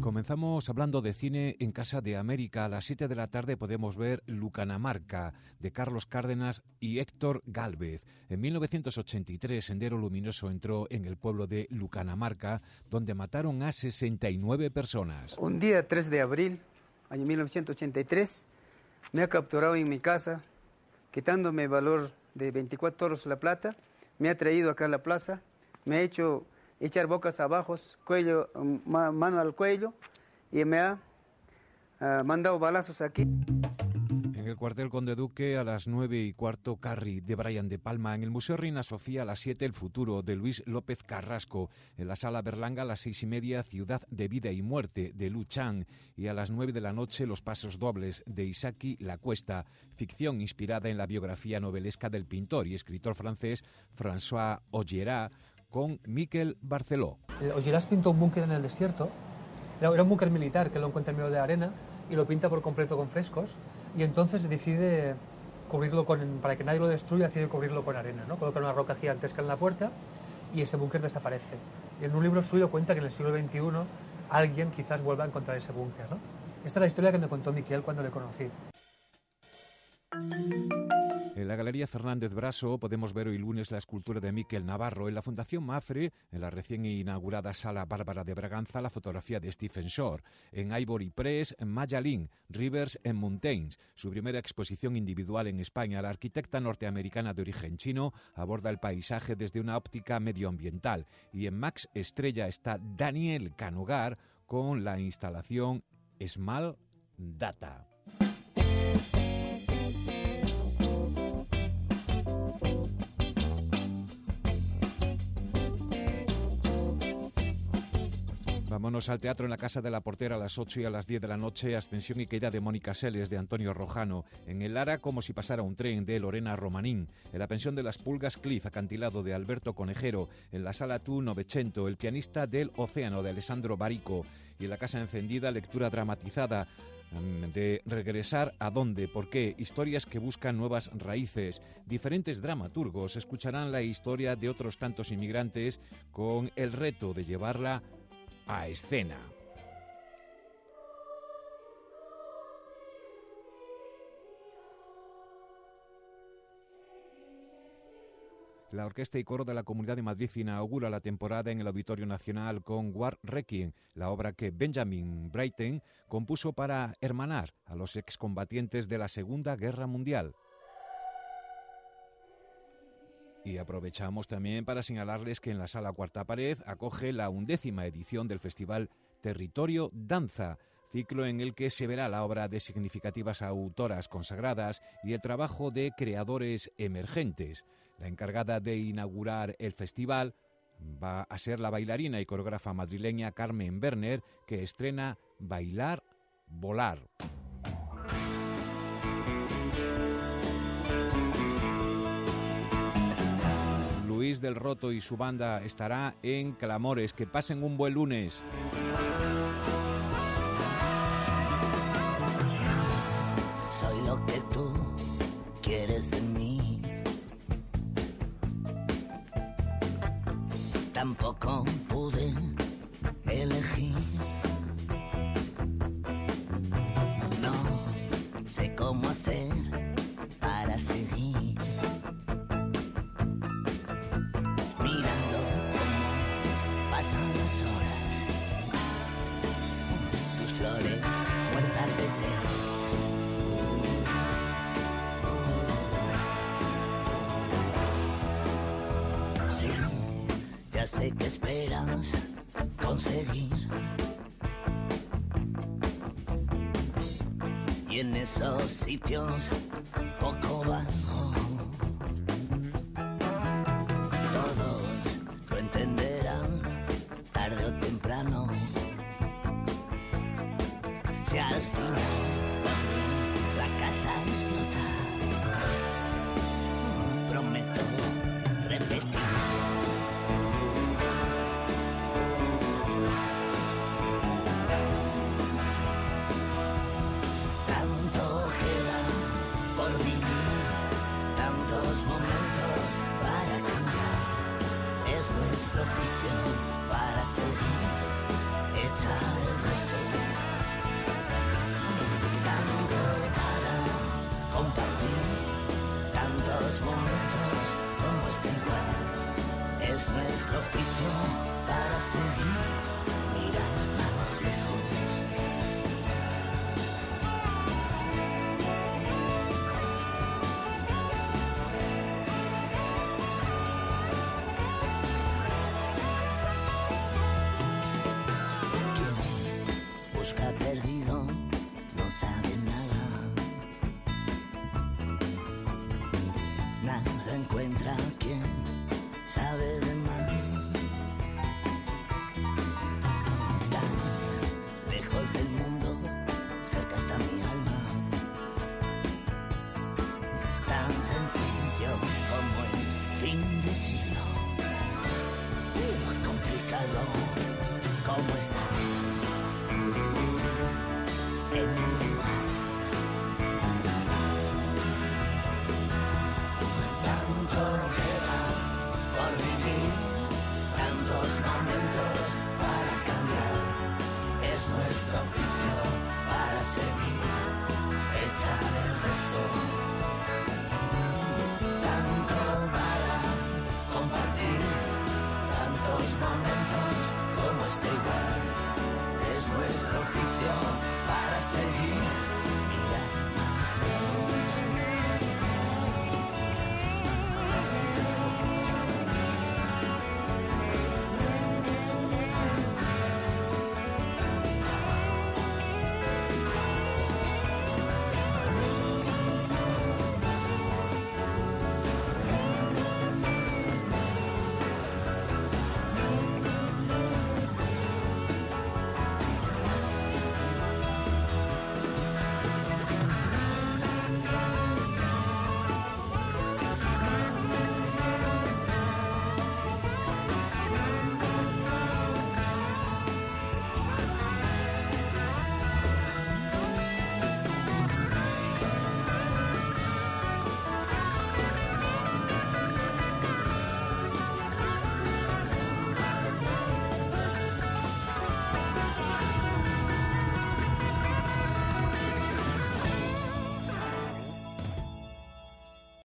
Comenzamos hablando de cine en Casa de América. A las 7 de la tarde podemos ver Lucanamarca, de Carlos Cárdenas y Héctor Gálvez. En 1983, Sendero Luminoso entró en el pueblo de Lucanamarca, donde mataron a 69 personas. Un día 3 de abril, año 1983, me ha capturado en mi casa, quitándome valor de 24 oros la plata, me ha traído acá a la plaza, me ha hecho echar bocas abajo, cuello, mano al cuello, y me ha mandado balazos aquí. En el cuartel Conde Duque a las 9:15, Carrie, de Brian De Palma. En el Museo Reina Sofía a las 7, El futuro, de Luis López Carrasco. En la Sala Berlanga a las 6:30, Ciudad de vida y muerte, de Lu Chang. Y a las 9 de la noche, Los pasos dobles, de Isaki Lacuesta. Ficción inspirada en la biografía novelesca del pintor y escritor francés François Augeras, con Miquel Barceló. Augeras pintó un búnker en el desierto. Era un búnker militar que lo encuentra en medio de arena y lo pinta por completo con frescos, y entonces decide cubrirlo para que nadie lo destruya, decide cubrirlo con arena, ¿no? Coloca una roca gigantesca en la puerta y ese búnker desaparece. Y en un libro suyo cuenta que en el siglo XXI alguien quizás vuelva a encontrar ese búnker, ¿no? Esta es la historia que me contó Miquel cuando le conocí. En la Galería Fernández Braso podemos ver hoy lunes la escultura de Miquel Navarro. En la Fundación Mafre, en la recién inaugurada Sala Bárbara de Braganza, la fotografía de Stephen Shore. En Ivory Press, Maya Lin, Rivers and Mountains, su primera exposición individual en España. La arquitecta norteamericana de origen chino aborda el paisaje desde una óptica medioambiental. Y en Max Estrella está Daniel Canogar con la instalación Small Data. Vámonos al teatro en la Casa de la Portera a las 8 y a las 10 de la noche. Ascensión y caída de Mónica Seles, de Antonio Rojano. En el Lara, Como si pasara un tren, de Lorena Romanín. En la Pensión de las Pulgas, Cliff, acantilado, de Alberto Conejero. En la Sala Tu, Novecento, El pianista del Océano, de Alessandro Barico. Y en la Casa Encendida, lectura dramatizada de Regresar a dónde, por qué, historias que buscan nuevas raíces. Diferentes dramaturgos escucharán la historia de otros tantos inmigrantes con el reto de llevarla a escena. La Orquesta y Coro de la Comunidad de Madrid inaugura la temporada en el Auditorio Nacional con War Requiem, la obra que Benjamin Britten compuso para hermanar a los excombatientes de la Segunda Guerra Mundial. Y aprovechamos también para señalarles que en la Sala Cuarta Pared acoge la 11ª edición del Festival Territorio Danza, ciclo en el que se verá la obra de significativas autoras consagradas y el trabajo de creadores emergentes. La encargada de inaugurar el festival va a ser la bailarina y coreógrafa madrileña Carmen Werner, que estrena Bailar, Volar. Luis del Roto y su banda estará en Clamores. Que pasen un buen lunes. Soy lo que tú quieres de mí. Tampoco pude elegir. No sé cómo hacer para seguir. Mirando cómo pasan las horas, tus flores muertas de sed. Sí, ya sé que esperas conseguir, y en esos sitios poco valgo. Tarde o temprano, si al final la casa explota, prometo repetir. Tanto queda por vivir, tantos momentos para cambiar. Es nuestro oficio para seguir, echar el resto Coffee